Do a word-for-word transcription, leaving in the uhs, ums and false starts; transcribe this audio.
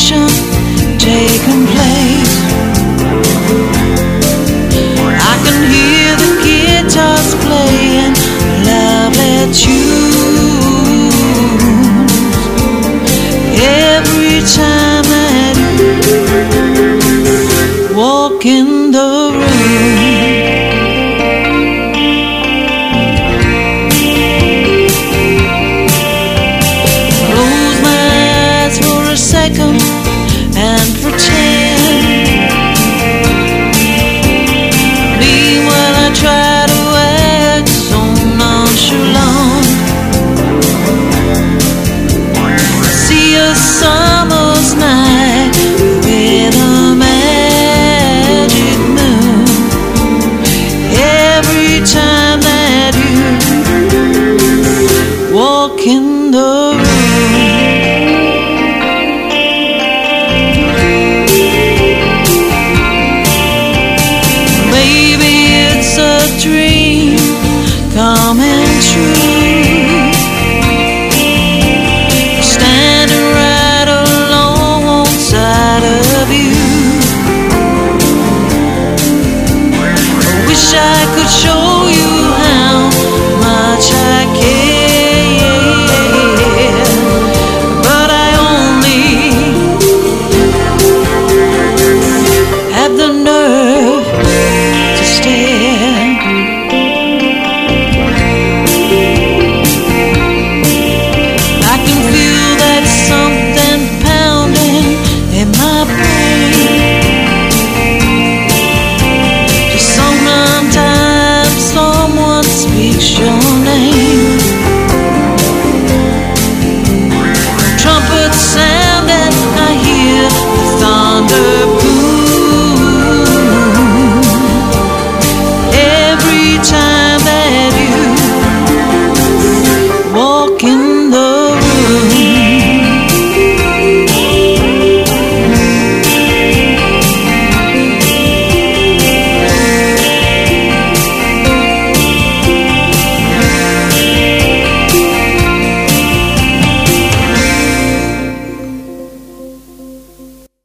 conversation taking place. I can hear the guitars playing lovely tunes every time that you walk in the room. Close my eyes for a second and pretend. Meanwhile I try to act so nonchalant. See a summer's night with a magic moon. Every time that you walk in the room. Dream coming true. Standing right alongside of you. I wish I could show you how much I care, but I only have the nerve to stare. Show